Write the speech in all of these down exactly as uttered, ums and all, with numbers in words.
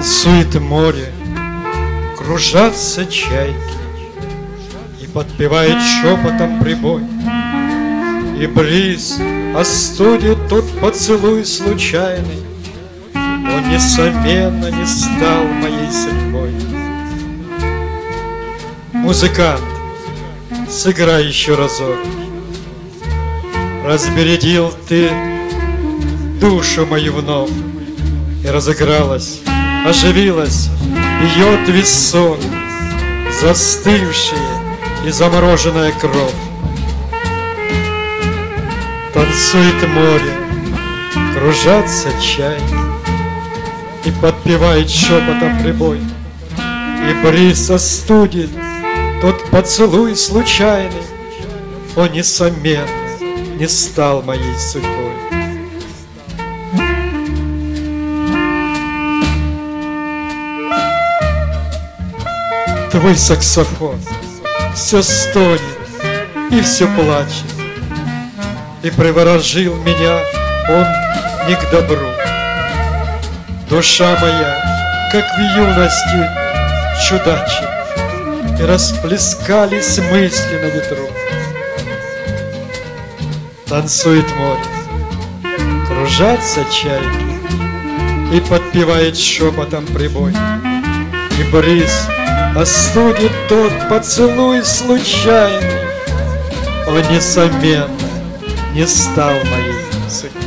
Танцует море, кружатся чайки, и подпевает шепотом прибой, и бриз остудит тот поцелуй случайный. Он, несомненно, не стал моей судьбой. Музыкант, сыграй еще разок. Разбередил ты душу мою вновь, и разыгралась, оживилась, бьет весон, застывшая и замороженная кровь. Танцует море, кружатся чайки, и подпевает шепотом прибой, и бриз остудит тот поцелуй случайный. Он, несомненно, не стал моей судьбой. Твой саксофон все стонет и все плачет, и приворожил меня он не к добру. Душа моя, как в юности, чудачит, и расплескались мысли на ветру. Танцует море, кружатся чайки, и подпевает шепотом прибой, и бриз остудит тот поцелуй случайный. Он, несомненно, не стал моей судьбой.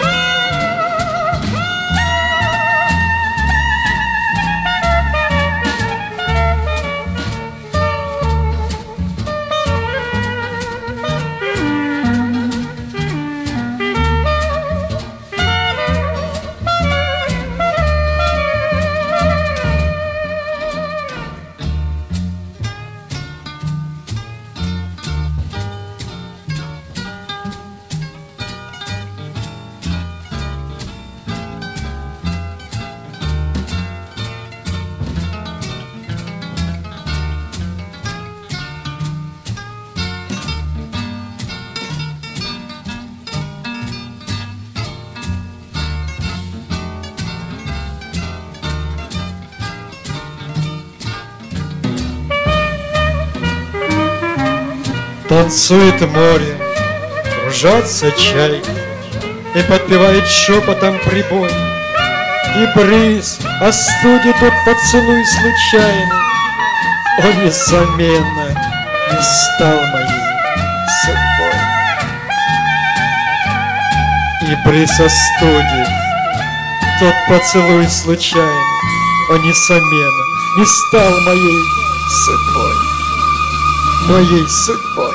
Танцует море, кружатся чайки, и подпевает шепотом прибой, и бриз остудит тот поцелуй случайный. Он, несомненно, не стал моей судьбой. И бриз остудит тот поцелуй случайный. Он, несомненно, не стал моей судьбой. Моей судьбой.